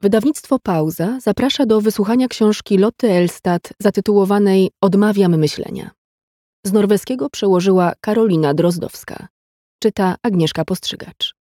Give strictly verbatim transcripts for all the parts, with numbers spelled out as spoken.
Wydawnictwo Pauza zaprasza do wysłuchania książki Lotty Elstad zatytułowanej Odmawiam myślenia. Z norweskiego przełożyła Karolina Drozdowska. Czyta Agnieszka Postrzygacz.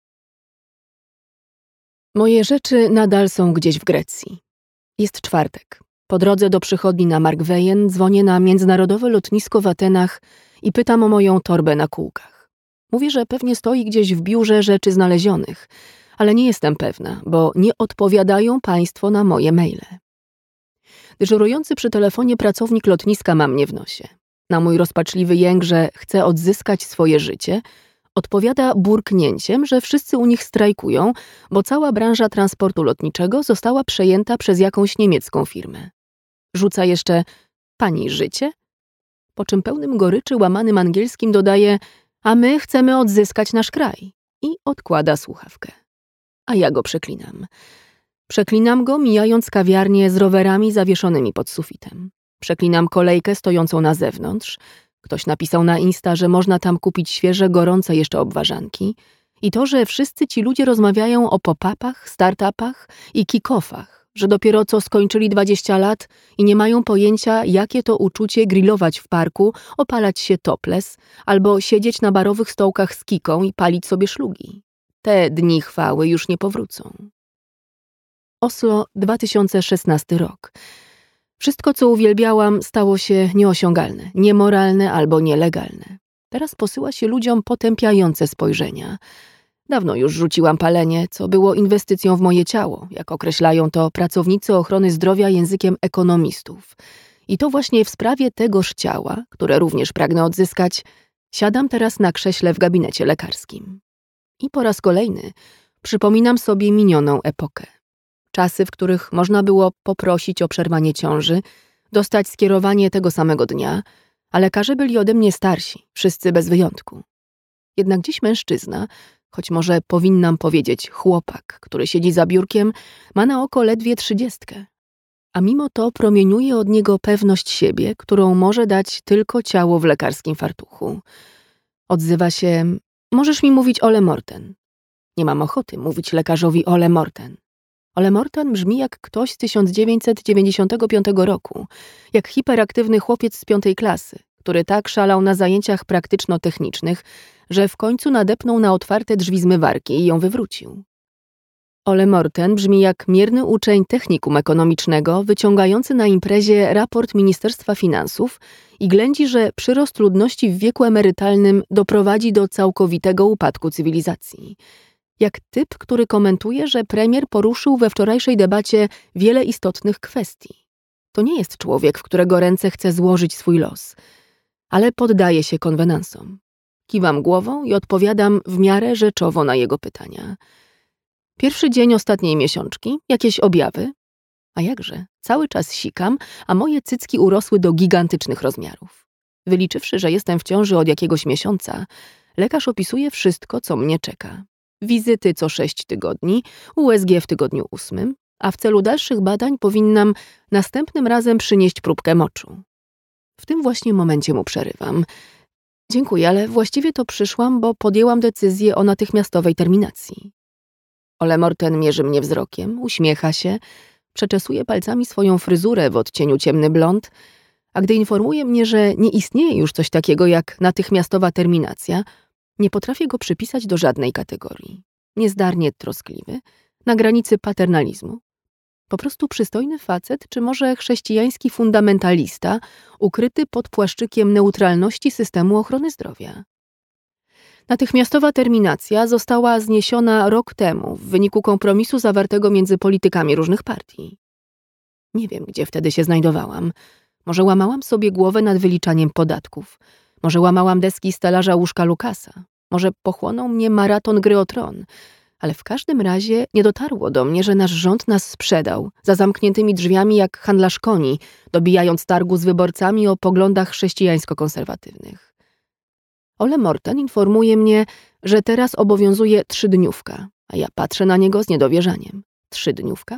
Moje rzeczy nadal są gdzieś w Grecji. Jest czwartek. Po drodze do przychodni na Markvejen dzwonię na międzynarodowe lotnisko w Atenach i pytam o moją torbę na kółkach. Mówię, że pewnie stoi gdzieś w biurze rzeczy znalezionych, ale nie jestem pewna, bo nie odpowiadają państwo na moje maile. Dyżurujący przy telefonie pracownik lotniska ma mnie w nosie. Na mój rozpaczliwy jęk, że chce odzyskać swoje życie, odpowiada burknięciem, że wszyscy u nich strajkują, bo cała branża transportu lotniczego została przejęta przez jakąś niemiecką firmę. Rzuca jeszcze pani życie? Po czym pełnym goryczy łamanym angielskim dodaje: a my chcemy odzyskać nasz kraj. I odkłada słuchawkę. A ja go przeklinam. Przeklinam go, mijając kawiarnię z rowerami zawieszonymi pod sufitem. Przeklinam kolejkę stojącą na zewnątrz. Ktoś napisał na Insta, że można tam kupić świeże, gorące jeszcze obwarzanki. I to, że wszyscy ci ludzie rozmawiają o pop-upach, startupach i kick-offach, że dopiero co skończyli dwadzieścia lat i nie mają pojęcia, jakie to uczucie grillować w parku, opalać się topless albo siedzieć na barowych stołkach z kiką i palić sobie szlugi. Te dni chwały już nie powrócą. Oslo, dwa tysiące szesnasty rok. Wszystko, co uwielbiałam, stało się nieosiągalne, niemoralne albo nielegalne. Teraz posyła się ludziom potępiające spojrzenia. Dawno już rzuciłam palenie, co było inwestycją w moje ciało, jak określają to pracownicy ochrony zdrowia językiem ekonomistów. I to właśnie w sprawie tegoż ciała, które również pragnę odzyskać, siadam teraz na krześle w gabinecie lekarskim. I po raz kolejny przypominam sobie minioną epokę. Czasy, w których można było poprosić o przerwanie ciąży, dostać skierowanie tego samego dnia, a lekarze byli ode mnie starsi, wszyscy bez wyjątku. Jednak dziś mężczyzna, choć może powinnam powiedzieć chłopak, który siedzi za biurkiem, ma na oko ledwie trzydziestkę. A mimo to promieniuje od niego pewność siebie, którą może dać tylko ciało w lekarskim fartuchu. Odzywa się: możesz mi mówić Ole Morten. Nie mam ochoty mówić lekarzowi Ole Morten. Ole Morten brzmi jak ktoś z tysiąc dziewięćset dziewięćdziesiątego piątego roku, jak hiperaktywny chłopiec z piątej klasy, który tak szalał na zajęciach praktyczno-technicznych, że w końcu nadepnął na otwarte drzwi zmywarki i ją wywrócił. Ole Morten brzmi jak mierny uczeń technikum ekonomicznego wyciągający na imprezie raport Ministerstwa Finansów i ględzi, że przyrost ludności w wieku emerytalnym doprowadzi do całkowitego upadku cywilizacji. Jak typ, który komentuje, że premier poruszył we wczorajszej debacie wiele istotnych kwestii. To nie jest człowiek, w którego ręce chce złożyć swój los, ale poddaje się konwenansom. Kiwam głową i odpowiadam w miarę rzeczowo na jego pytania. Pierwszy dzień ostatniej miesiączki, jakieś objawy? A jakże, cały czas sikam, a moje cycki urosły do gigantycznych rozmiarów. Wyliczywszy, że jestem w ciąży od jakiegoś miesiąca, lekarz opisuje wszystko, co mnie czeka. Wizyty co sześć tygodni, U S G w tygodniu ósmym, a w celu dalszych badań powinnam następnym razem przynieść próbkę moczu. W tym właśnie momencie mu przerywam. Dziękuję, ale właściwie to przyszłam, bo podjęłam decyzję o natychmiastowej terminacji. Ole Morten mierzy mnie wzrokiem, uśmiecha się, przeczesuje palcami swoją fryzurę w odcieniu ciemny blond, a gdy informuje mnie, że nie istnieje już coś takiego jak natychmiastowa terminacja, nie potrafię go przypisać do żadnej kategorii. Niezdarnie troskliwy, na granicy paternalizmu. Po prostu przystojny facet, czy może chrześcijański fundamentalista, ukryty pod płaszczykiem neutralności systemu ochrony zdrowia. Natychmiastowa terminacja została zniesiona rok temu w wyniku kompromisu zawartego między politykami różnych partii. Nie wiem, gdzie wtedy się znajdowałam. Może łamałam sobie głowę nad wyliczaniem podatków. Może łamałam deski stelaża łóżka Lukasa. Może pochłonął mnie maraton Gry o Tron. Ale w każdym razie nie dotarło do mnie, że nasz rząd nas sprzedał za zamkniętymi drzwiami jak handlarz koni, dobijając targu z wyborcami o poglądach chrześcijańsko-konserwatywnych. Ole Morten informuje mnie, że teraz obowiązuje trzydniówka, a ja patrzę na niego z niedowierzaniem. Trzydniówka?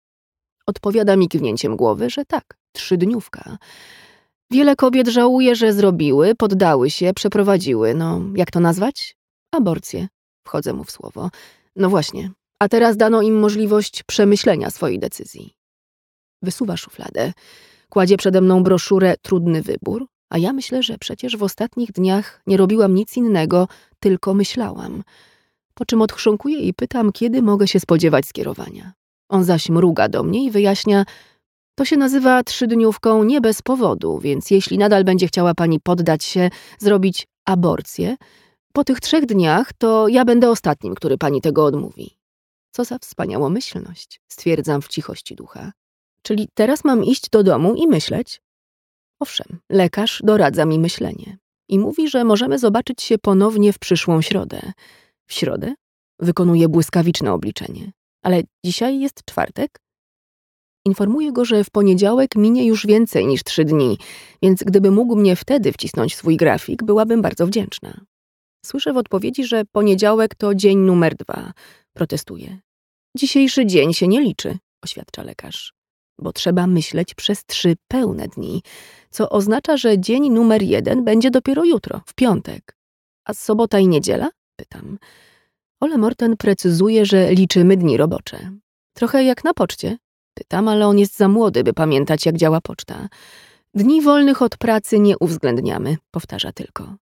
Odpowiada mi kiwnięciem głowy, że tak, trzydniówka. Wiele kobiet żałuje, że zrobiły, poddały się, przeprowadziły, no jak to nazwać? Aborcję. Wchodzę mu w słowo. No właśnie, A teraz dano im możliwość przemyślenia swojej decyzji. Wysuwa szufladę, kładzie przede mną broszurę Trudny wybór, a ja myślę, że przecież w ostatnich dniach nie robiłam nic innego, tylko myślałam. Po czym odchrząkuję i pytam, kiedy mogę się spodziewać skierowania. On zaś mruga do mnie i wyjaśnia: to się nazywa trzydniówką nie bez powodu, więc jeśli nadal będzie chciała pani poddać się, zrobić aborcję, po tych trzech dniach to ja będę ostatnim, który pani tego odmówi. Co za wspaniałomyślność, stwierdzam w cichości ducha. Czyli teraz mam iść do domu i myśleć? Owszem, lekarz doradza mi myślenie i mówi, że możemy zobaczyć się ponownie w przyszłą środę. W środę? Wykonuje błyskawiczne obliczenie. Ale dzisiaj jest czwartek? Informuję go, że w poniedziałek minie już więcej niż trzy dni, więc gdyby mógł mnie wtedy wcisnąć w swój grafik, byłabym bardzo wdzięczna. Słyszę w odpowiedzi, że poniedziałek to dzień numer dwa. Protestuję. Dzisiejszy dzień się nie liczy, oświadcza lekarz, bo trzeba myśleć przez trzy pełne dni, co oznacza, że dzień numer jeden będzie dopiero jutro, w piątek. A sobota i niedziela? Pytam. Ole Morten precyzuje, że liczymy dni robocze. Trochę jak na poczcie. Pytam, ale on jest za młody, by pamiętać, jak działa poczta. Dni wolnych od pracy nie uwzględniamy, powtarza tylko.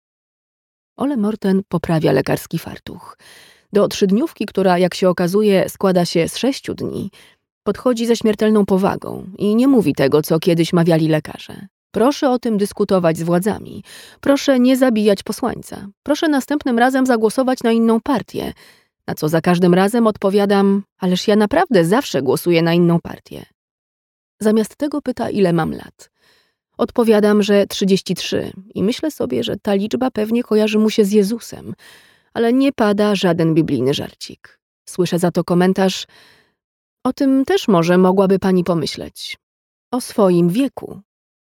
Ole Morten poprawia lekarski fartuch. Do trzydniówki, która, jak się okazuje, składa się z sześciu dni, podchodzi ze śmiertelną powagą i nie mówi tego, co kiedyś mawiali lekarze. Proszę o tym dyskutować z władzami. Proszę nie zabijać posłańca. Proszę następnym razem zagłosować na inną partię. Na co za każdym razem odpowiadam: ależ ja naprawdę zawsze głosuję na inną partię. Zamiast tego pyta, ile mam lat. Odpowiadam, że trzydzieści trzy i myślę sobie, że ta liczba pewnie kojarzy mu się z Jezusem, ale nie pada żaden biblijny żarcik. Słyszę za to komentarz: o tym też może mogłaby pani pomyśleć. O swoim wieku.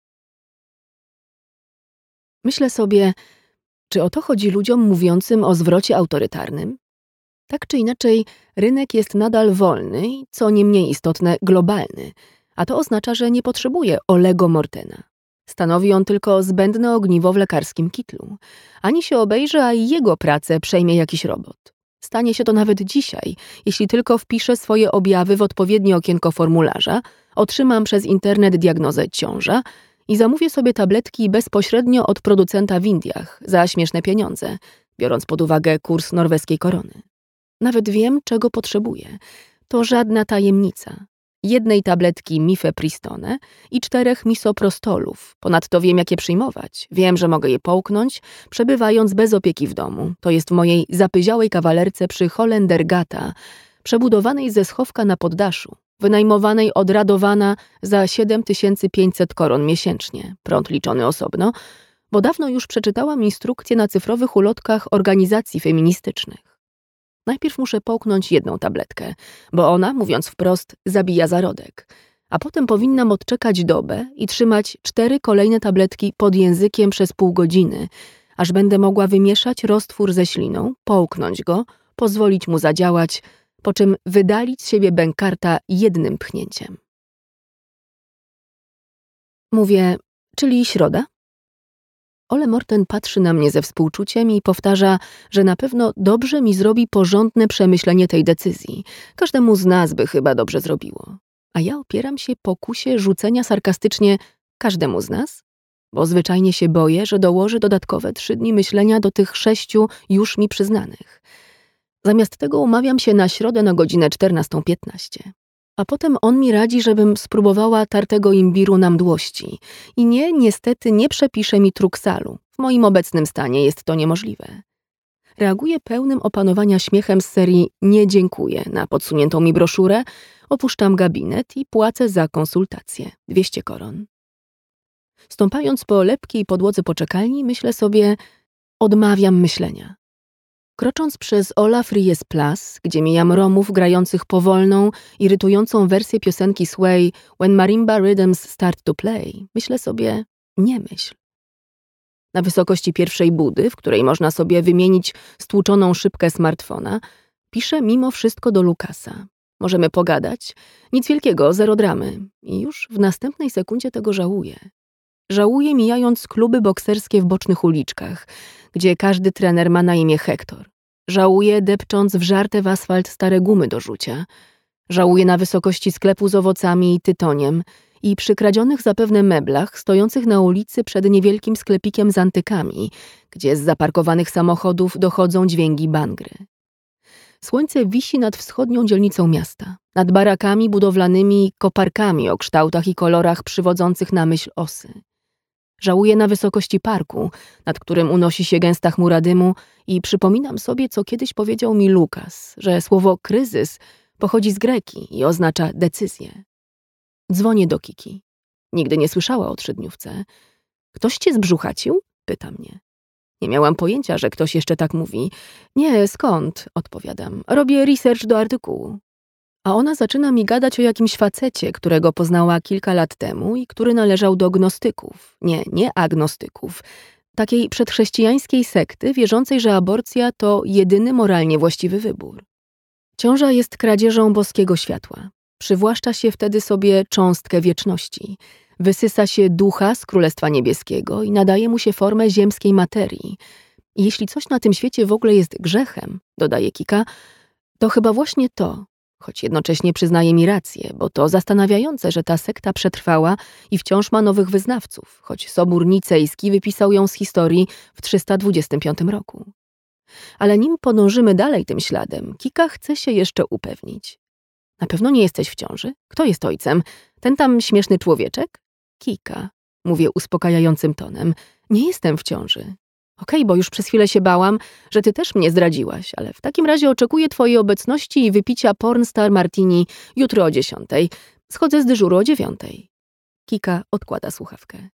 Myślę sobie, czy o to chodzi ludziom mówiącym o zwrocie autorytarnym? Tak czy inaczej, rynek jest nadal wolny i, co nie mniej istotne, globalny, a to oznacza, że nie potrzebuje Olego Mortena. Stanowi on tylko zbędne ogniwo w lekarskim kitlu. Ani się obejrzy, a i jego pracę przejmie jakiś robot. Stanie się to nawet dzisiaj, jeśli tylko wpiszę swoje objawy w odpowiednie okienko formularza, otrzymam przez internet diagnozę ciąża i zamówię sobie tabletki bezpośrednio od producenta w Indiach za śmieszne pieniądze, biorąc pod uwagę kurs norweskiej korony. Nawet wiem, czego potrzebuję. To żadna tajemnica. Jednej tabletki mifepristone i czterech misoprostolów. Ponadto wiem, jak je przyjmować. Wiem, że mogę je połknąć, przebywając bez opieki w domu. To jest w mojej zapyziałej kawalerce przy Holendergata, przebudowanej ze schowka na poddaszu, wynajmowanej od Radowana za siedem tysięcy pięćset koron miesięcznie, prąd liczony osobno, bo dawno już przeczytałam instrukcje na cyfrowych ulotkach organizacji feministycznych. Najpierw muszę połknąć jedną tabletkę, bo ona, mówiąc wprost, zabija zarodek, a potem powinnam odczekać dobę i trzymać cztery kolejne tabletki pod językiem przez pół godziny, aż będę mogła wymieszać roztwór ze śliną, połknąć go, pozwolić mu zadziałać, po czym wydalić z siebie bękarta jednym pchnięciem. Mówię, czyli środa? Ole Morten patrzy na mnie ze współczuciem i powtarza, że na pewno dobrze mi zrobi porządne przemyślenie tej decyzji. Każdemu z nas by chyba dobrze zrobiło. A ja opieram się pokusie rzucenia sarkastycznie każdemu z nas, bo zwyczajnie się boję, że dołoży dodatkowe trzy dni myślenia do tych sześciu już mi przyznanych. Zamiast tego umawiam się na środę na godzinę czternastą piętnaście. A potem on mi radzi, żebym spróbowała tartego imbiru na mdłości. I nie, niestety nie przepisze mi truksalu. W moim obecnym stanie jest to niemożliwe. Reaguję pełnym opanowania śmiechem z serii nie dziękuję na podsuniętą mi broszurę, opuszczam gabinet i płacę za konsultację. dwieście koron. Stąpając po lepkiej podłodze poczekalni, myślę sobie, odmawiam myślenia. Krocząc przez Olafries Place, gdzie mijam Romów grających powolną, irytującą wersję piosenki Sway When Marimba Rhythms Start to Play, myślę sobie, nie myśl. Na wysokości pierwszej budy, w której można sobie wymienić stłuczoną szybkę smartfona, piszę mimo wszystko do Lukasa. Możemy pogadać, nic wielkiego, zero dramy. I już w następnej sekundzie tego żałuję. Żałuję, mijając kluby bokserskie w bocznych uliczkach, gdzie każdy trener ma na imię Hektor. Żałuję, depcząc wżarte w asfalt stare gumy do rzucia. Żałuję na wysokości sklepu z owocami i tytoniem i przy kradzionych zapewne meblach stojących na ulicy przed niewielkim sklepikiem z antykami, gdzie z zaparkowanych samochodów dochodzą dźwięki bangry. Słońce wisi nad wschodnią dzielnicą miasta, nad barakami budowlanymi i koparkami o kształtach i kolorach przywodzących na myśl osy. Żałuję na wysokości parku, nad którym unosi się gęsta chmura dymu i przypominam sobie, co kiedyś powiedział mi Lukas, że słowo kryzys pochodzi z greki i oznacza decyzję. Dzwonię do Kiki. Nigdy nie słyszała o trzydniówce. Ktoś cię zbrzuchacił? Pyta mnie. Nie miałam pojęcia, że ktoś jeszcze tak mówi. Nie, skąd? Odpowiadam. Robię research do artykułu. A ona zaczyna mi gadać o jakimś facecie, którego poznała kilka lat temu i który należał do gnostyków. Nie, nie agnostyków. Takiej przedchrześcijańskiej sekty wierzącej, że aborcja to jedyny moralnie właściwy wybór. Ciąża jest kradzieżą boskiego światła. Przywłaszcza się wtedy sobie cząstkę wieczności. Wysysa się ducha z Królestwa Niebieskiego i nadaje mu się formę ziemskiej materii. I jeśli coś na tym świecie w ogóle jest grzechem, dodaje Kika, to chyba właśnie to, choć jednocześnie przyznaje mi rację, bo to zastanawiające, że ta sekta przetrwała i wciąż ma nowych wyznawców, choć Sobór Nicejski wypisał ją z historii w trzysta dwudziestym piątym roku. Ale nim podążymy dalej tym śladem, Kika chce się jeszcze upewnić. Na pewno nie jesteś w ciąży? Kto jest ojcem? Ten tam śmieszny człowieczek? Kika, mówię uspokajającym tonem. Nie jestem w ciąży. Okej, okay, bo już przez chwilę się bałam, że ty też mnie zdradziłaś, ale w takim razie oczekuję twojej obecności i wypicia Pornstar Martini jutro o dziesiątej. Schodzę z dyżuru o dziewiątej. Kika odkłada słuchawkę.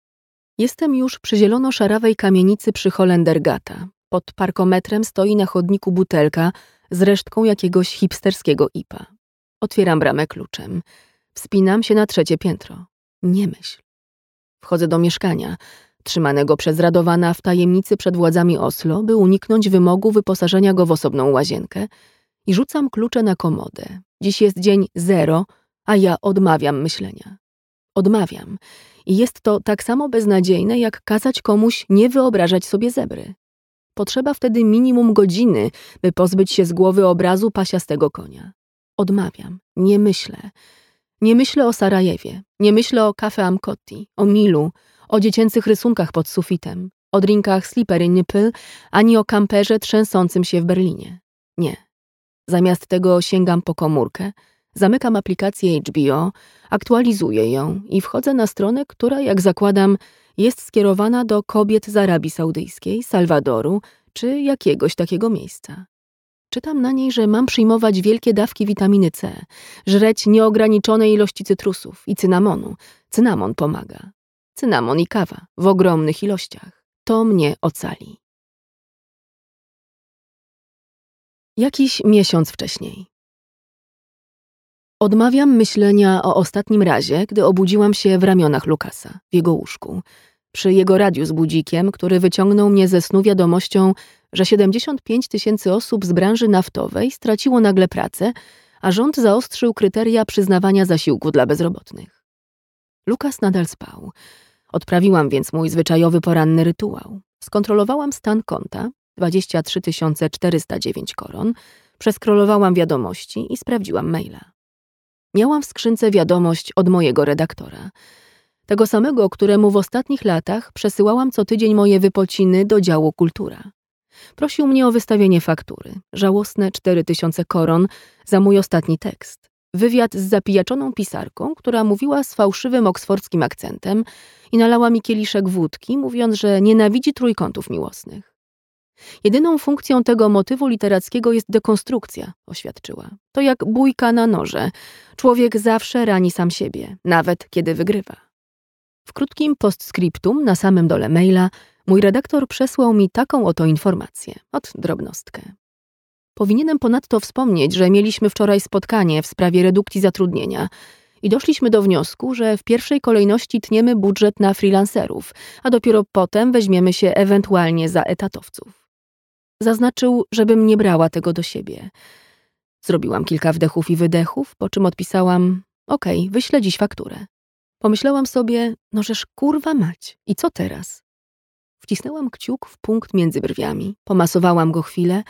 Jestem już przy zielono-szarawej kamienicy przy Holendergata. Pod parkometrem stoi na chodniku butelka z resztką jakiegoś hipsterskiego ipa. Otwieram bramę kluczem. Wspinam się na trzecie piętro. Nie myśl. Wchodzę do mieszkania, trzymanego przez Radowana w tajemnicy przed władzami Oslo, by uniknąć wymogu wyposażenia go w osobną łazienkę, i rzucam klucze na komodę. Dziś jest dzień zero, a ja odmawiam myślenia. Odmawiam. I jest to tak samo beznadziejne, jak kazać komuś nie wyobrażać sobie zebry. Potrzeba wtedy minimum godziny, by pozbyć się z głowy obrazu pasiastego konia. Odmawiam. Nie myślę. Nie myślę o Sarajewie. Nie myślę o Cafe Amcotti, o Milu, o dziecięcych rysunkach pod sufitem, o drinkach Slippery Nipple, ani o kamperze trzęsącym się w Berlinie. Nie. Zamiast tego sięgam po komórkę, zamykam aplikację H B O, aktualizuję ją i wchodzę na stronę, która, jak zakładam, jest skierowana do kobiet z Arabii Saudyjskiej, Salwadoru czy jakiegoś takiego miejsca. Czytam na niej, że mam przyjmować wielkie dawki witaminy C, żreć nieograniczone ilości cytrusów i cynamonu. Cynamon pomaga. Cynamon i kawa w ogromnych ilościach. To mnie ocali. Jakiś miesiąc wcześniej. Odmawiam myślenia o ostatnim razie, gdy obudziłam się w ramionach Lukasa, w jego łóżku, przy jego radiu z budzikiem, który wyciągnął mnie ze snu wiadomością, że siedemdziesiąt pięć tysięcy osób z branży naftowej straciło nagle pracę, a rząd zaostrzył kryteria przyznawania zasiłku dla bezrobotnych. Lukas nadal spał. Odprawiłam więc mój zwyczajowy poranny rytuał. Skontrolowałam stan konta, dwadzieścia trzy tysiące czterysta dziewięć koron, przeskrolowałam wiadomości i sprawdziłam maila. Miałam w skrzynce wiadomość od mojego redaktora. Tego samego, któremu w ostatnich latach przesyłałam co tydzień moje wypociny do działu kultura. Prosił mnie o wystawienie faktury, żałosne cztery tysiące koron za mój ostatni tekst. Wywiad z zapijaczoną pisarką, która mówiła z fałszywym oksfordzkim akcentem i nalała mi kieliszek wódki, mówiąc, że nienawidzi trójkątów miłosnych. Jedyną funkcją tego motywu literackiego jest dekonstrukcja, oświadczyła. To jak bójka na noże. Człowiek zawsze rani sam siebie, nawet kiedy wygrywa. W krótkim postscriptum na samym dole maila mój redaktor przesłał mi taką oto informację, od drobnostkę. Powinienem ponadto wspomnieć, że mieliśmy wczoraj spotkanie w sprawie redukcji zatrudnienia i doszliśmy do wniosku, że w pierwszej kolejności tniemy budżet na freelancerów, a dopiero potem weźmiemy się ewentualnie za etatowców. Zaznaczył, żebym nie brała tego do siebie. Zrobiłam kilka wdechów i wydechów, po czym odpisałam: okej, okay, wyślę dziś fakturę. Pomyślałam sobie, no żeż kurwa mać, i co teraz? Wcisnęłam kciuk w punkt między brwiami, pomasowałam go chwilę,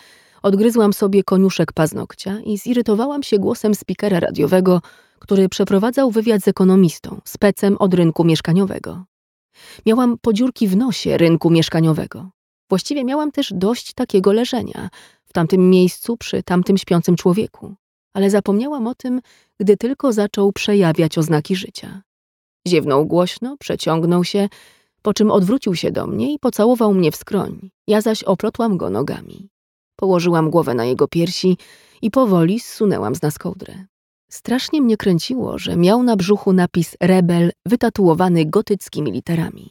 Odgryzłam sobie koniuszek paznokcia i zirytowałam się głosem spikera radiowego, który przeprowadzał wywiad z ekonomistą, specem od rynku mieszkaniowego. Miałam podziurki w nosie rynku mieszkaniowego. Właściwie miałam też dość takiego leżenia w tamtym miejscu przy tamtym śpiącym człowieku, ale zapomniałam o tym, gdy tylko zaczął przejawiać oznaki życia. Ziewnął głośno, przeciągnął się, po czym odwrócił się do mnie i pocałował mnie w skroń. Ja zaś oplotłam go nogami. Położyłam głowę na jego piersi i powoli zsunęłam z nas kołdrę. Strasznie mnie kręciło, że miał na brzuchu napis Rebel wytatuowany gotyckimi literami.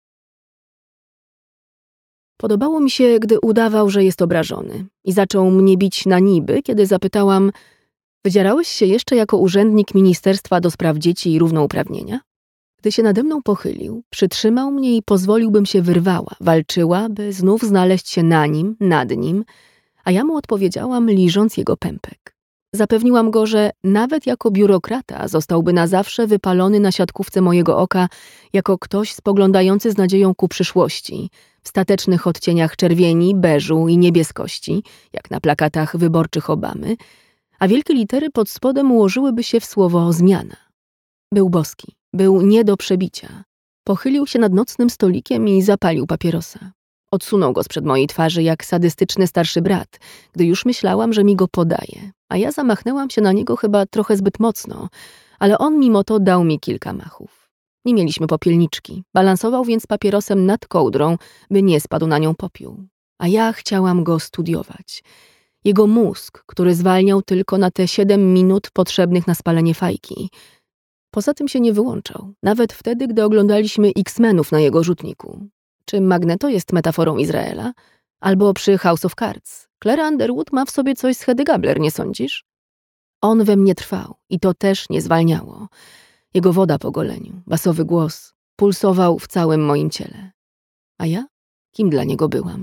Podobało mi się, gdy udawał, że jest obrażony i zaczął mnie bić na niby, kiedy zapytałam: wydzierałeś się jeszcze jako urzędnik Ministerstwa do Spraw Dzieci i Równouprawnienia? Gdy się nade mną pochylił, przytrzymał mnie i pozwolił, bym się wyrwała, walczyła, by znów znaleźć się na nim, nad nim, a ja mu odpowiedziałam, liżąc jego pępek. Zapewniłam go, że nawet jako biurokrata zostałby na zawsze wypalony na siatkówce mojego oka jako ktoś spoglądający z nadzieją ku przyszłości, w statecznych odcieniach czerwieni, beżu i niebieskości, jak na plakatach wyborczych Obamy, a wielkie litery pod spodem ułożyłyby się w słowo zmiana. Był boski, był nie do przebicia. Pochylił się nad nocnym stolikiem i zapalił papierosa. Odsunął go sprzed mojej twarzy jak sadystyczny starszy brat, gdy już myślałam, że mi go podaje, a ja zamachnęłam się na niego chyba trochę zbyt mocno, ale on mimo to dał mi kilka machów. Nie mieliśmy popielniczki, balansował więc papierosem nad kołdrą, by nie spadł na nią popiół. A ja chciałam go studiować. Jego mózg, który zwalniał tylko na te siedem minut potrzebnych na spalenie fajki. Poza tym się nie wyłączał, nawet wtedy, gdy oglądaliśmy X-Menów na jego rzutniku. Czy Magneto jest metaforą Izraela? Albo przy House of Cards. Clara Underwood ma w sobie coś z Hedy Gabler, nie sądzisz? On we mnie trwał i to też nie zwalniało. Jego woda po goleniu, basowy głos, pulsował w całym moim ciele. A ja? Kim dla niego byłam?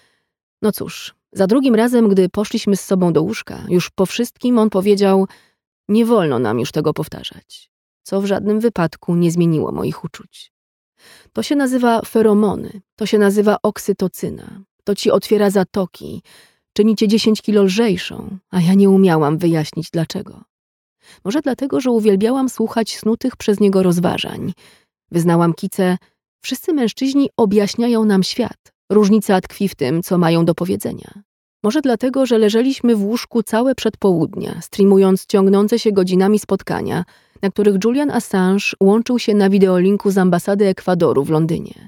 No cóż, za drugim razem, gdy poszliśmy z sobą do łóżka, już po wszystkim on powiedział: nie wolno nam już tego powtarzać, co w żadnym wypadku nie zmieniło moich uczuć. To się nazywa feromony, to się nazywa oksytocyna, to ci otwiera zatoki, czyni cię dziesięć kilo lżejszą, a ja nie umiałam wyjaśnić dlaczego. Może dlatego, że uwielbiałam słuchać snutych przez niego rozważań. Wyznałam Kice: wszyscy mężczyźni objaśniają nam świat, różnica tkwi w tym, co mają do powiedzenia. Może dlatego, że leżeliśmy w łóżku całe przedpołudnia, streamując ciągnące się godzinami spotkania, na których Julian Assange łączył się na wideolinku z ambasady Ekwadoru w Londynie.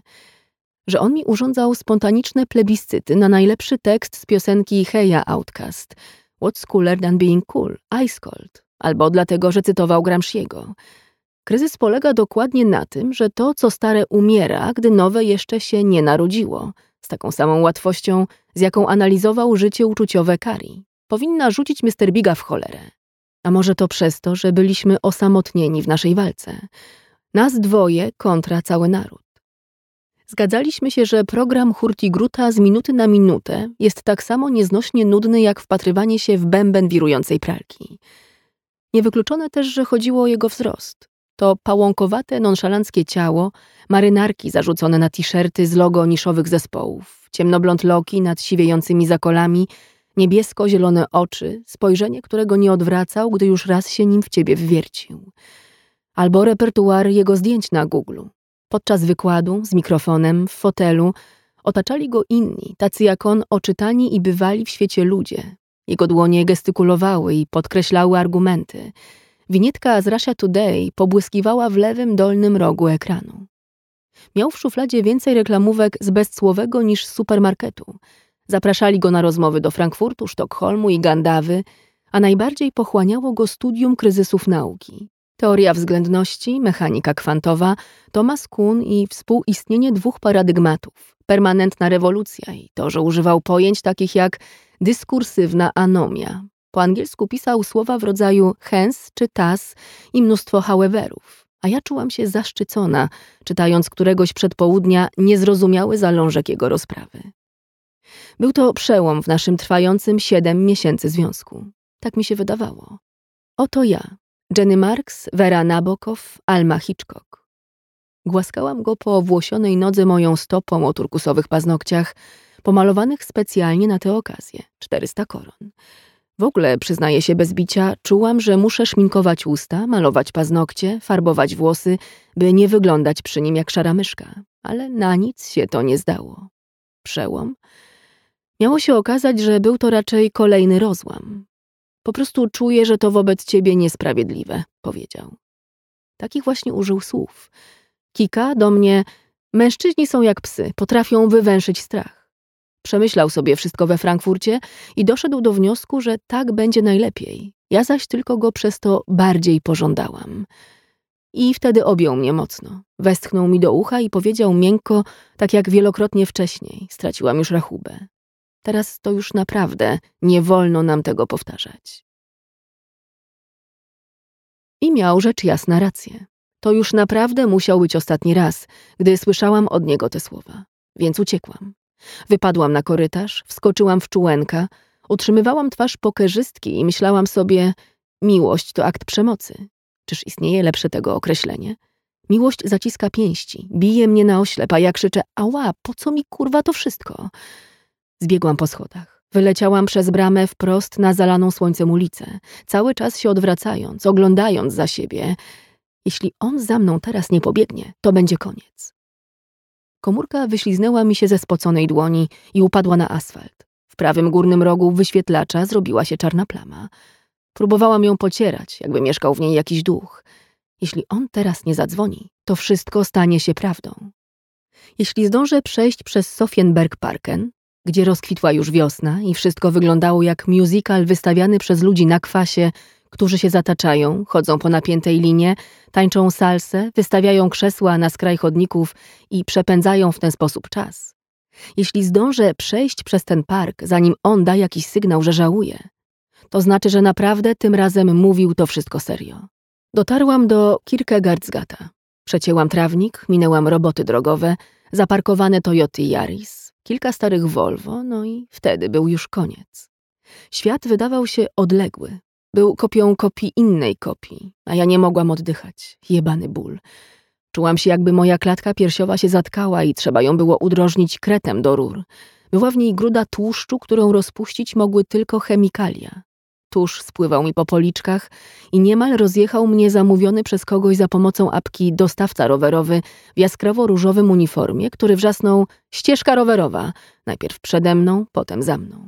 Że on mi urządzał spontaniczne plebiscyty na najlepszy tekst z piosenki Heya Outcast, What's cooler than being cool, Ice Cold, albo dlatego, że cytował Gramsciego. Kryzys polega dokładnie na tym, że to, co stare, umiera, gdy nowe jeszcze się nie narodziło, z taką samą łatwością, z jaką analizował życie uczuciowe Carrie. Powinna rzucić mister Biga w cholerę. A może to przez to, że byliśmy osamotnieni w naszej walce. Nas dwoje kontra cały naród. Zgadzaliśmy się, że program Hurtigrutta z minuty na minutę jest tak samo nieznośnie nudny, jak wpatrywanie się w bęben wirującej pralki. Niewykluczone też, że chodziło o jego wzrost. To pałąkowate, nonszalanckie ciało, marynarki zarzucone na t-shirty z logo niszowych zespołów, ciemnoblond loki nad siwiejącymi zakolami, niebiesko-zielone oczy, spojrzenie, którego nie odwracał, gdy już raz się nim w ciebie wwiercił. Albo repertuar jego zdjęć na Google. Podczas wykładu, z mikrofonem, w fotelu, otaczali go inni, tacy jak on, oczytani i bywali w świecie ludzie. Jego dłonie gestykulowały i podkreślały argumenty. Winietka z Russia Today pobłyskiwała w lewym dolnym rogu ekranu. Miał w szufladzie więcej reklamówek z bezcłowego niż z supermarketu. Zapraszali go na rozmowy do Frankfurtu, Sztokholmu i Gandawy, a najbardziej pochłaniało go studium kryzysów nauki. Teoria względności, mechanika kwantowa, Thomas Kuhn i współistnienie dwóch paradygmatów, permanentna rewolucja i to, że używał pojęć takich jak dyskursywna anomia. Po angielsku pisał słowa w rodzaju hence czy thus i mnóstwo howeverów, a ja czułam się zaszczycona, czytając któregoś przedpołudnia niezrozumiały zalążek jego rozprawy. Był to przełom w naszym trwającym siedem miesięcy związku. Tak mi się wydawało. Oto ja, Jenny Marks, Vera Nabokov, Alma Hitchcock. Głaskałam go po owłosionej nodze moją stopą o turkusowych paznokciach, pomalowanych specjalnie na tę okazję. czterysta koron. W ogóle, przyznaję się bez bicia, czułam, że muszę szminkować usta, malować paznokcie, farbować włosy, by nie wyglądać przy nim jak szara myszka. Ale na nic się to nie zdało. Przełom. Miało się okazać, że był to raczej kolejny rozłam. Po prostu czuję, że to wobec ciebie niesprawiedliwe, powiedział. Takich właśnie użył słów. Kika do mnie, mężczyźni są jak psy, potrafią wywęszyć strach. Przemyślał sobie wszystko we Frankfurcie i doszedł do wniosku, że tak będzie najlepiej. Ja zaś tylko go przez to bardziej pożądałam. I wtedy objął mnie mocno. Westchnął mi do ucha i powiedział miękko, tak jak wielokrotnie wcześniej. Straciłam już rachubę. Teraz to już naprawdę nie wolno nam tego powtarzać. I miał rzecz jasna rację. To już naprawdę musiał być ostatni raz, gdy słyszałam od niego te słowa. Więc uciekłam. Wypadłam na korytarz, wskoczyłam w czółenka, utrzymywałam twarz pokerzystki i myślałam sobie, miłość to akt przemocy. Czyż istnieje lepsze tego określenie? Miłość zaciska pięści, bije mnie na oślep, a ja krzyczę, ała, po co mi kurwa to wszystko? Zbiegłam po schodach. Wyleciałam przez bramę wprost na zalaną słońcem ulicę, cały czas się odwracając, oglądając za siebie. Jeśli on za mną teraz nie pobiegnie, to będzie koniec. Komórka wyśliznęła mi się ze spoconej dłoni i upadła na asfalt. W prawym górnym rogu wyświetlacza zrobiła się czarna plama. Próbowałam ją pocierać, jakby mieszkał w niej jakiś duch. Jeśli on teraz nie zadzwoni, to wszystko stanie się prawdą. Jeśli zdążę przejść przez Sofienberg-Parken, gdzie rozkwitła już wiosna i wszystko wyglądało jak musical wystawiany przez ludzi na kwasie, którzy się zataczają, chodzą po napiętej linie, tańczą salsę, wystawiają krzesła na skraj chodników i przepędzają w ten sposób czas. Jeśli zdążę przejść przez ten park, zanim on da jakiś sygnał, że żałuje, to znaczy, że naprawdę tym razem mówił to wszystko serio. Dotarłam do Kierkegaardsgata. Przecięłam trawnik, minęłam roboty drogowe, zaparkowane Toyoty Yaris, kilka starych Volvo, no i wtedy był już koniec. Świat wydawał się odległy. Był kopią kopii innej kopii, a ja nie mogłam oddychać. Jebany ból. Czułam się, jakby moja klatka piersiowa się zatkała i trzeba ją było udrożnić kretem do rur. Była w niej gruda tłuszczu, którą rozpuścić mogły tylko chemikalia. Tusz spływał mi po policzkach i niemal rozjechał mnie zamówiony przez kogoś za pomocą apki dostawca rowerowy w jaskrawo-różowym uniformie, który wrzasnął ścieżka rowerowa, najpierw przede mną, potem za mną.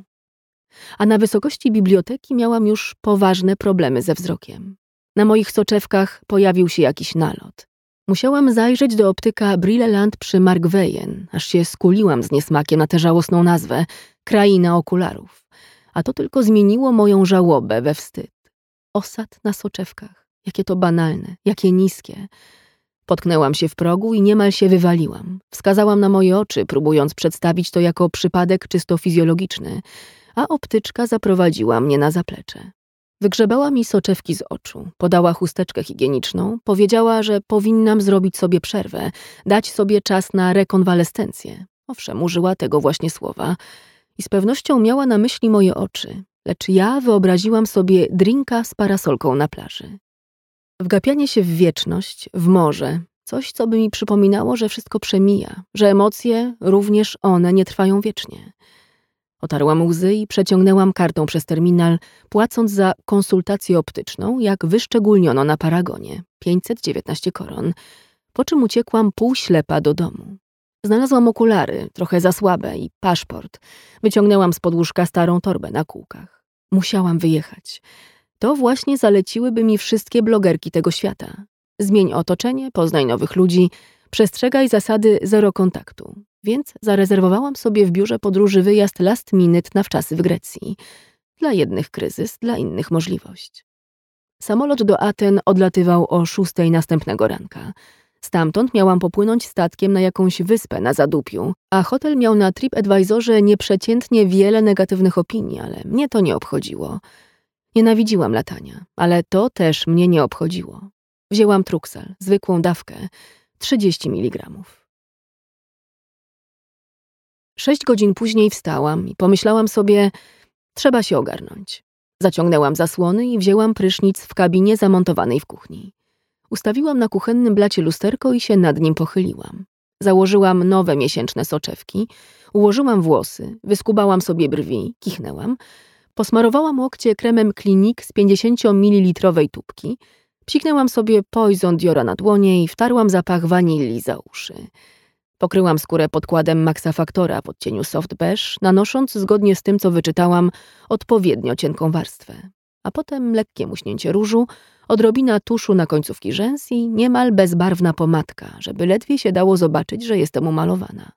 A na wysokości biblioteki miałam już poważne problemy ze wzrokiem. Na moich soczewkach pojawił się jakiś nalot. Musiałam zajrzeć do optyka Brilleland przy Markvejen, aż się skuliłam z niesmakiem na tę żałosną nazwę – kraina okularów. A to tylko zmieniło moją żałobę we wstyd. Osad na soczewkach. Jakie to banalne, jakie niskie. Potknęłam się w progu i niemal się wywaliłam. Wskazałam na moje oczy, próbując przedstawić to jako przypadek czysto fizjologiczny, a optyczka zaprowadziła mnie na zaplecze. Wygrzebała mi soczewki z oczu, podała chusteczkę higieniczną, powiedziała, że powinnam zrobić sobie przerwę, dać sobie czas na rekonwalescencję. Owszem, użyła tego właśnie słowa i z pewnością miała na myśli moje oczy, lecz ja wyobraziłam sobie drinka z parasolką na plaży. Wgapianie się w wieczność, w morze, coś, co by mi przypominało, że wszystko przemija, że emocje, również one, nie trwają wiecznie. Otarłam łzy i przeciągnęłam kartą przez terminal, płacąc za konsultację optyczną, jak wyszczególniono na paragonie, pięćset dziewiętnaście koron, po czym uciekłam półślepa do domu. Znalazłam okulary, trochę za słabe, i paszport. Wyciągnęłam z podłóżka starą torbę na kółkach. Musiałam wyjechać. To właśnie zaleciłyby mi wszystkie blogerki tego świata. Zmień otoczenie, poznaj nowych ludzi, przestrzegaj zasady zero kontaktu. Więc zarezerwowałam sobie w biurze podróży wyjazd last minute na wczasy w Grecji. Dla jednych kryzys, dla innych możliwość. Samolot do Aten odlatywał o szóstej następnego ranka. Stamtąd miałam popłynąć statkiem na jakąś wyspę na Zadupiu, a hotel miał na TripAdvisorze nieprzeciętnie wiele negatywnych opinii, ale mnie to nie obchodziło. Nienawidziłam latania, ale to też mnie nie obchodziło. Wzięłam Truxal, zwykłą dawkę, trzydzieści miligramów. Sześć godzin później wstałam i pomyślałam sobie, trzeba się ogarnąć. Zaciągnęłam zasłony i wzięłam prysznic w kabinie zamontowanej w kuchni. Ustawiłam na kuchennym blacie lusterko i się nad nim pochyliłam. Założyłam nowe miesięczne soczewki, ułożyłam włosy, wyskubałam sobie brwi, kichnęłam, posmarowałam łokcie kremem Clinique z pięćdziesięciomililitrowej tubki, psiknęłam sobie Poison Diora na dłonie i wtarłam zapach wanilli za uszy. Pokryłam skórę podkładem Maxa Factora w odcieniu soft beige, nanosząc, zgodnie z tym, co wyczytałam, odpowiednio cienką warstwę. A potem lekkie muśnięcie różu, odrobina tuszu na końcówki rzęs i niemal bezbarwna pomadka, żeby ledwie się dało zobaczyć, że jestem umalowana.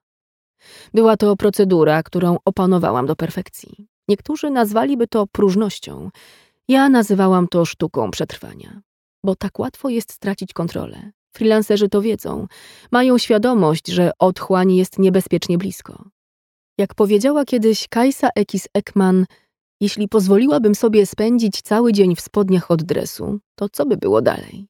Była to procedura, którą opanowałam do perfekcji. Niektórzy nazwaliby to próżnością. Ja nazywałam to sztuką przetrwania. Bo tak łatwo jest stracić kontrolę. Freelancerzy to wiedzą. Mają świadomość, że otchłań jest niebezpiecznie blisko. Jak powiedziała kiedyś Kajsa Ekis Ekman, jeśli pozwoliłabym sobie spędzić cały dzień w spodniach od dresu, to co by było dalej?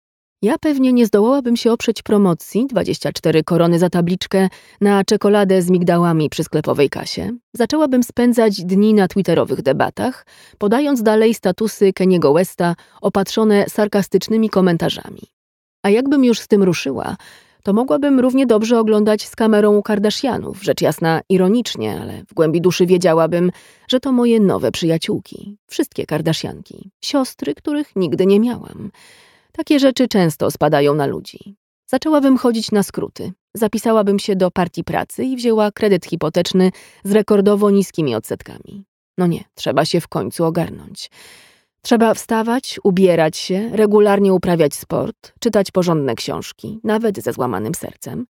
Ja pewnie nie zdołałabym się oprzeć promocji dwadzieścia cztery korony za tabliczkę na czekoladę z migdałami przy sklepowej kasie. Zaczęłabym spędzać dni na twitterowych debatach, podając dalej statusy Keniego Westa opatrzone sarkastycznymi komentarzami. A jakbym już z tym ruszyła, to mogłabym równie dobrze oglądać z kamerą Kardashianów, rzecz jasna ironicznie, ale w głębi duszy wiedziałabym, że to moje nowe przyjaciółki, wszystkie Kardashianki, siostry, których nigdy nie miałam. Takie rzeczy często spadają na ludzi. Zaczęłabym chodzić na skróty, zapisałabym się do partii pracy i wzięła kredyt hipoteczny z rekordowo niskimi odsetkami. No nie, trzeba się w końcu ogarnąć. Trzeba wstawać, ubierać się, regularnie uprawiać sport, czytać porządne książki, nawet ze złamanym sercem.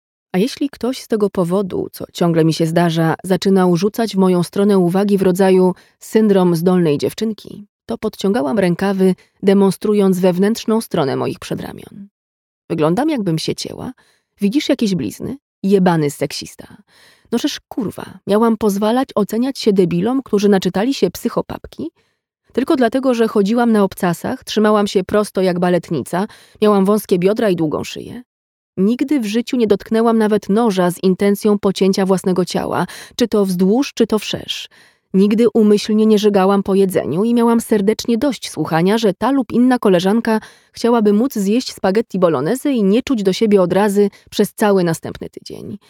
A jeśli ktoś z tego powodu, co ciągle mi się zdarza, zaczynał rzucać w moją stronę uwagi w rodzaju syndrom zdolnej dziewczynki, to podciągałam rękawy, demonstrując wewnętrzną stronę moich przedramion. Wyglądam, jakbym się cięła. Widzisz jakieś blizny? Jebany seksista. No żeż kurwa, miałam pozwalać oceniać się debilom, którzy naczytali się psychopapki? Tylko dlatego, że chodziłam na obcasach, trzymałam się prosto jak baletnica, miałam wąskie biodra i długą szyję. Nigdy w życiu nie dotknęłam nawet noża z intencją pocięcia własnego ciała, czy to wzdłuż, czy to wszerz. Nigdy umyślnie nie żygałam po jedzeniu i miałam serdecznie dość słuchania, że ta lub inna koleżanka chciałaby móc zjeść spaghetti bolognese i nie czuć do siebie odrazy przez cały następny tydzień.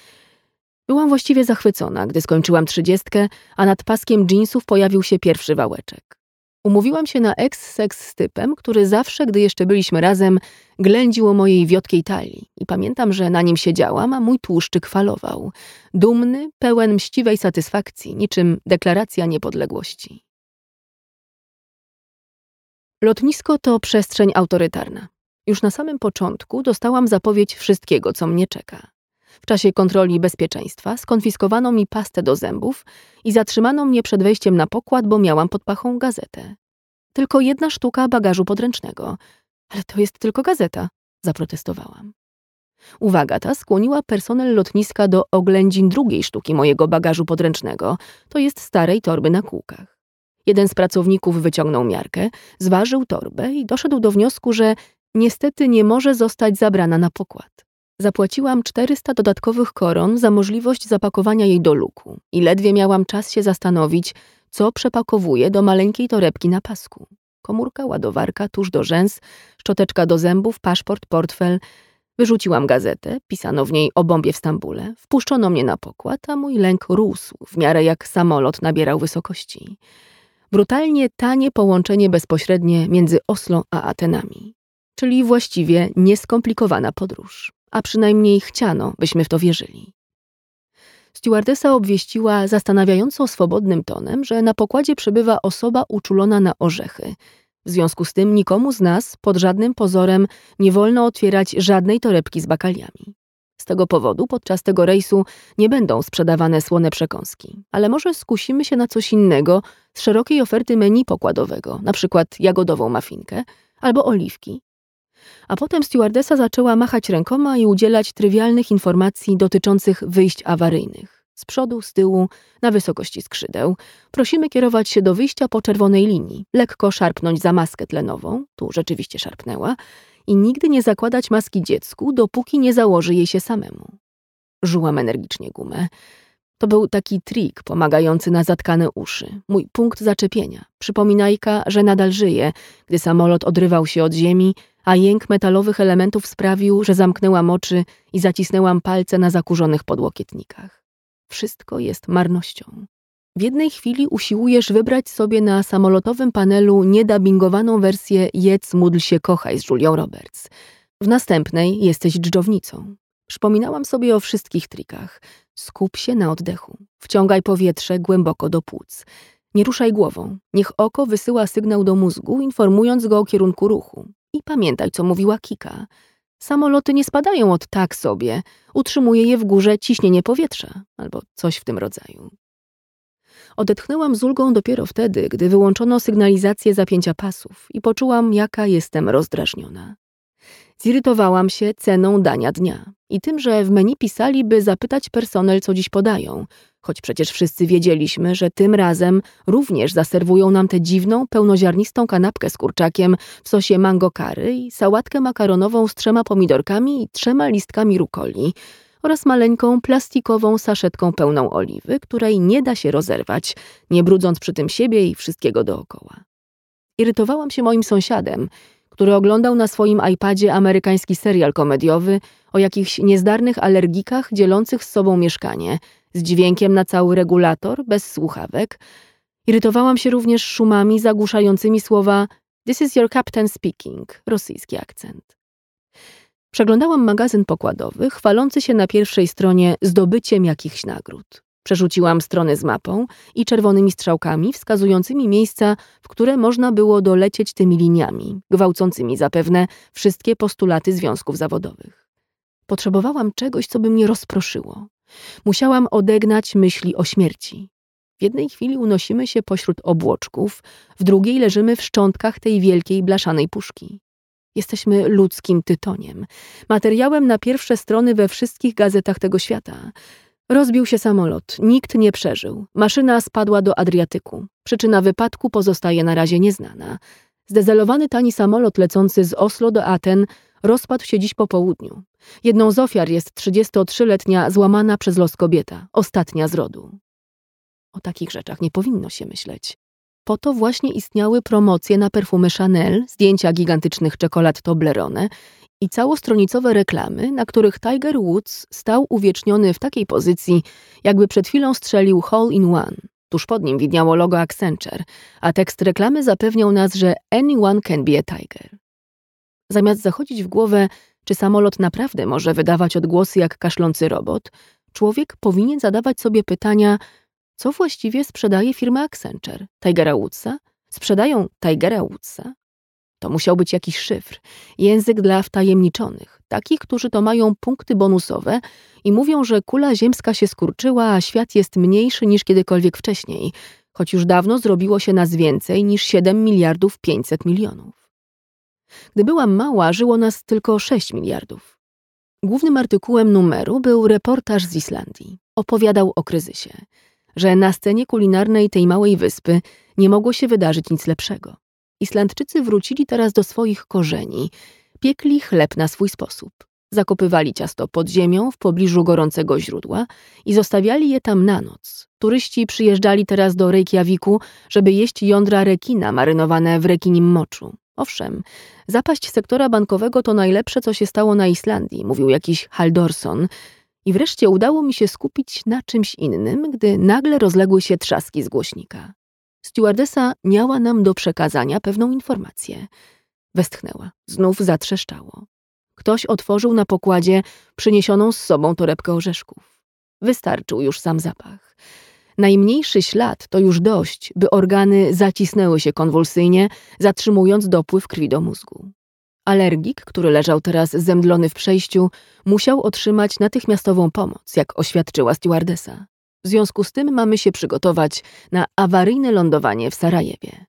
Byłam właściwie zachwycona, gdy skończyłam trzydziestkę, a nad paskiem dżinsów pojawił się pierwszy wałeczek. Umówiłam się na eks-seks z typem, który zawsze, gdy jeszcze byliśmy razem, ględził o mojej wiotkiej talii i pamiętam, że na nim siedziałam, a mój tłuszczyk falował. Dumny, pełen mściwej satysfakcji, niczym deklaracja niepodległości. Lotnisko to przestrzeń autorytarna. Już na samym początku dostałam zapowiedź wszystkiego, co mnie czeka. W czasie kontroli bezpieczeństwa skonfiskowano mi pastę do zębów i zatrzymano mnie przed wejściem na pokład, bo miałam pod pachą gazetę. Tylko jedna sztuka bagażu podręcznego. Ale to jest tylko gazeta, zaprotestowałam. Uwaga ta skłoniła personel lotniska do oględzin drugiej sztuki mojego bagażu podręcznego, to jest starej torby na kółkach. Jeden z pracowników wyciągnął miarkę, zważył torbę i doszedł do wniosku, że niestety nie może zostać zabrana na pokład. Zapłaciłam czterysta dodatkowych koron za możliwość zapakowania jej do luku i ledwie miałam czas się zastanowić, co przepakowuję do maleńkiej torebki na pasku. Komórka, ładowarka, tusz do rzęs, szczoteczka do zębów, paszport, portfel. Wyrzuciłam gazetę, pisano w niej o bombie w Stambule, wpuszczono mnie na pokład, a mój lęk rósł, w miarę jak samolot nabierał wysokości. Brutalnie tanie połączenie bezpośrednie między Oslo a Atenami, czyli właściwie nieskomplikowana podróż. A przynajmniej chciano, byśmy w to wierzyli. Stewardesa obwieściła zastanawiająco swobodnym tonem, że na pokładzie przebywa osoba uczulona na orzechy. W związku z tym nikomu z nas pod żadnym pozorem nie wolno otwierać żadnej torebki z bakaliami. Z tego powodu podczas tego rejsu nie będą sprzedawane słone przekąski, ale może skusimy się na coś innego z szerokiej oferty menu pokładowego, na przykład jagodową mafinkę albo oliwki. A potem stewardesa zaczęła machać rękoma i udzielać trywialnych informacji dotyczących wyjść awaryjnych. Z przodu, z tyłu, na wysokości skrzydeł. Prosimy kierować się do wyjścia po czerwonej linii, lekko szarpnąć za maskę tlenową, tu rzeczywiście szarpnęła, i nigdy nie zakładać maski dziecku, dopóki nie założy jej się samemu. Żułam energicznie gumę. To był taki trik pomagający na zatkane uszy. Mój punkt zaczepienia. Przypominajka, że nadal żyję, gdy samolot odrywał się od ziemi, a jęk metalowych elementów sprawił, że zamknęłam oczy i zacisnęłam palce na zakurzonych podłokietnikach. Wszystko jest marnością. W jednej chwili usiłujesz wybrać sobie na samolotowym panelu niedabingowaną wersję Jedz, módl się, kochaj z Julią Roberts. W następnej jesteś dżdżownicą. Przypominałam sobie o wszystkich trikach. Skup się na oddechu. Wciągaj powietrze głęboko do płuc. Nie ruszaj głową. Niech oko wysyła sygnał do mózgu, informując go o kierunku ruchu. I pamiętaj, co mówiła Kika. Samoloty nie spadają od tak sobie. Utrzymuje je w górze ciśnienie powietrza. Albo coś w tym rodzaju. Odetchnęłam z ulgą dopiero wtedy, gdy wyłączono sygnalizację zapięcia pasów i poczułam, jaka jestem rozdrażniona. Zirytowałam się ceną dania dnia i tym, że w menu pisali, by zapytać personel, co dziś podają, choć przecież wszyscy wiedzieliśmy, że tym razem również zaserwują nam tę dziwną, pełnoziarnistą kanapkę z kurczakiem w sosie mango curry i sałatkę makaronową z trzema pomidorkami i trzema listkami rukoli oraz maleńką, plastikową saszetką pełną oliwy, której nie da się rozerwać, nie brudząc przy tym siebie i wszystkiego dookoła. Irytowałam się moim sąsiadem, który oglądał na swoim iPadzie amerykański serial komediowy o jakichś niezdarnych alergikach dzielących z sobą mieszkanie, z dźwiękiem na cały regulator, bez słuchawek. Irytowałam się również szumami zagłuszającymi słowa "This is your captain speaking", rosyjski akcent. Przeglądałam magazyn pokładowy, chwalący się na pierwszej stronie zdobyciem jakichś nagród. Przerzuciłam strony z mapą i czerwonymi strzałkami wskazującymi miejsca, w które można było dolecieć tymi liniami, gwałcącymi zapewne wszystkie postulaty związków zawodowych. Potrzebowałam czegoś, co by mnie rozproszyło. Musiałam odegnać myśli o śmierci. W jednej chwili unosimy się pośród obłoczków, w drugiej leżymy w szczątkach tej wielkiej blaszanej puszki. Jesteśmy ludzkim tytoniem, materiałem na pierwsze strony we wszystkich gazetach tego świata. Rozbił się samolot, nikt nie przeżył, maszyna spadła do Adriatyku. Przyczyna wypadku pozostaje na razie nieznana. Zdezelowany tani samolot lecący z Oslo do Aten rozpadł się dziś po południu. Jedną z ofiar jest trzydziestotrzyletnia złamana przez los kobieta, ostatnia z rodu. O takich rzeczach nie powinno się myśleć. Po to właśnie istniały promocje na perfumy Chanel, zdjęcia gigantycznych czekolad Toblerone i całostronicowe reklamy, na których Tiger Woods stał uwieczniony w takiej pozycji, jakby przed chwilą strzelił hole in one. Tuż pod nim widniało logo Accenture, a tekst reklamy zapewniał nas, że anyone can be a tiger. Zamiast zachodzić w głowę, czy samolot naprawdę może wydawać odgłosy jak kaszlący robot, człowiek powinien zadawać sobie pytania, co właściwie sprzedaje firma Accenture? Tigera Woodsa? Sprzedają Tigera Woodsa? To musiał być jakiś szyfr, język dla wtajemniczonych, takich, którzy to mają punkty bonusowe i mówią, że kula ziemska się skurczyła, a świat jest mniejszy niż kiedykolwiek wcześniej, choć już dawno zrobiło się nas więcej niż siedem miliardów pięćset milionów. Gdy byłam mała, żyło nas tylko sześć miliardów. Głównym artykułem numeru był reportaż z Islandii. Opowiadał o kryzysie, że na scenie kulinarnej tej małej wyspy nie mogło się wydarzyć nic lepszego. Islandczycy wrócili teraz do swoich korzeni, piekli chleb na swój sposób, zakopywali ciasto pod ziemią w pobliżu gorącego źródła i zostawiali je tam na noc. Turyści przyjeżdżali teraz do Reykjaviku, żeby jeść jądra rekina marynowane w rekinim moczu. Owszem, zapaść sektora bankowego to najlepsze, co się stało na Islandii, mówił jakiś Haldorsson. I wreszcie udało mi się skupić na czymś innym, gdy nagle rozległy się trzaski z głośnika. Stewardesa miała nam do przekazania pewną informację. Westchnęła. Znów zatrzeszczało. Ktoś otworzył na pokładzie przyniesioną z sobą torebkę orzeszków. Wystarczył już sam zapach. Najmniejszy ślad to już dość, by organy zacisnęły się konwulsyjnie, zatrzymując dopływ krwi do mózgu. Alergik, który leżał teraz zemdlony w przejściu, musiał otrzymać natychmiastową pomoc, jak oświadczyła stewardesa. W związku z tym mamy się przygotować na awaryjne lądowanie w Sarajewie.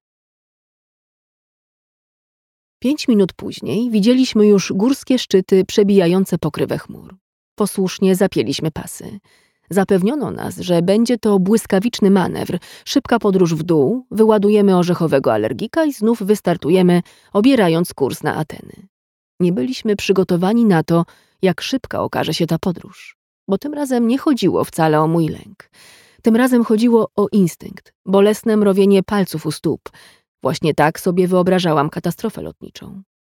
Pięć minut później widzieliśmy już górskie szczyty przebijające pokrywę chmur. Posłusznie zapięliśmy pasy. Zapewniono nas, że będzie to błyskawiczny manewr, szybka podróż w dół, wyładujemy orzechowego alergika i znów wystartujemy, obierając kurs na Ateny. Nie byliśmy przygotowani na to, jak szybka okaże się ta podróż, bo tym razem nie chodziło wcale o mój lęk. Tym razem chodziło o instynkt, bolesne mrowienie palców u stóp. Właśnie tak sobie wyobrażałam katastrofę lotniczą.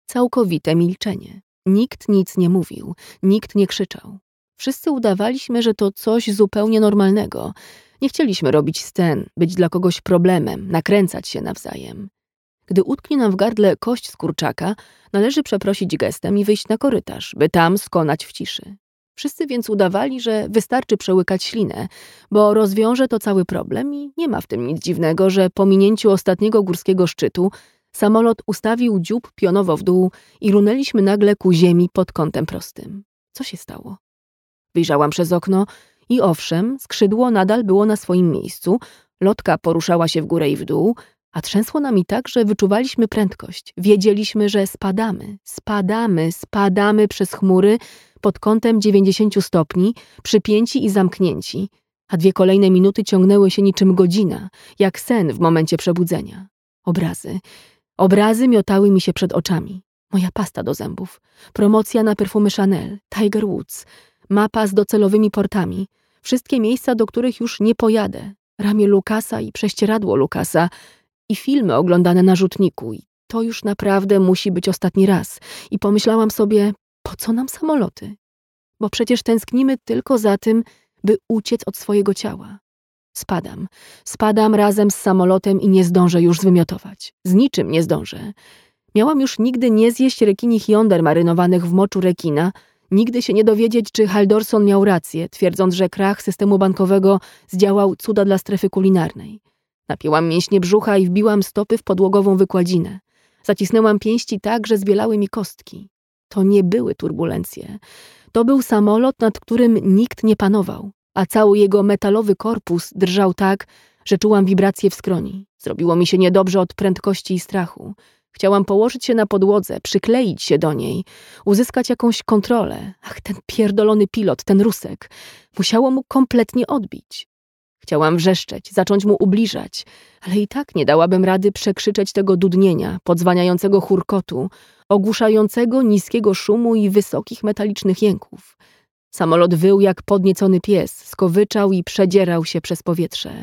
Całkowite milczenie. Nikt nic nie mówił, nikt nie krzyczał. Wszyscy udawaliśmy, że to coś zupełnie normalnego. Nie chcieliśmy robić scen, być dla kogoś problemem, nakręcać się nawzajem. Gdy utknie nam w gardle kość z kurczaka, należy przeprosić gestem i wyjść na korytarz, by tam skonać w ciszy. Wszyscy więc udawali, że wystarczy przełykać ślinę, bo rozwiąże to cały problem i nie ma w tym nic dziwnego, że po minięciu ostatniego górskiego szczytu samolot ustawił dziób pionowo w dół i runęliśmy nagle ku ziemi pod kątem prostym. Co się stało? Wyjrzałam przez okno i owszem, skrzydło nadal było na swoim miejscu, lotka poruszała się w górę i w dół, a trzęsło nami tak, że wyczuwaliśmy prędkość. Wiedzieliśmy, że spadamy, spadamy, spadamy przez chmury pod kątem dziewięćdziesięciu stopni, przypięci i zamknięci, a dwie kolejne minuty ciągnęły się niczym godzina, jak sen w momencie przebudzenia. Obrazy, obrazy miotały mi się przed oczami. Moja pasta do zębów, promocja na perfumy Chanel, Tiger Woods, mapa z docelowymi portami, wszystkie miejsca, do których już nie pojadę, ramię Lukasa i prześcieradło Lukasa i filmy oglądane na rzutniku. I to już naprawdę musi być ostatni raz. I pomyślałam sobie, po co nam samoloty? Bo przecież tęsknimy tylko za tym, by uciec od swojego ciała. Spadam, spadam razem z samolotem i nie zdążę już zwymiotować. Z niczym nie zdążę. Miałam już nigdy nie zjeść rekinich jąder marynowanych w moczu rekina, nigdy się nie dowiedzieć, czy Haldorson miał rację, twierdząc, że krach systemu bankowego zdziałał cuda dla strefy kulinarnej. Napięłam mięśnie brzucha i wbiłam stopy w podłogową wykładzinę. Zacisnęłam pięści tak, że zbielały mi kostki. To nie były turbulencje. To był samolot, nad którym nikt nie panował, a cały jego metalowy korpus drżał tak, że czułam wibracje w skroni. Zrobiło mi się niedobrze od prędkości i strachu. Chciałam położyć się na podłodze, przykleić się do niej, uzyskać jakąś kontrolę. Ach, ten pierdolony pilot, ten Rusek. Musiało mu kompletnie odbić. Chciałam wrzeszczeć, zacząć mu ubliżać, ale i tak nie dałabym rady przekrzyczeć tego dudnienia, podzwaniającego churkotu, ogłuszającego niskiego szumu i wysokich metalicznych jęków. Samolot wył jak podniecony pies, skowyczał i przedzierał się przez powietrze.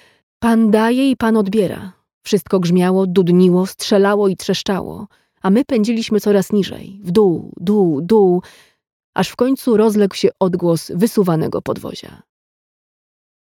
Pan daje i pan odbiera. Wszystko grzmiało, dudniło, strzelało i trzeszczało, a my pędziliśmy coraz niżej, w dół, dół, dół, aż w końcu rozległ się odgłos wysuwanego podwozia.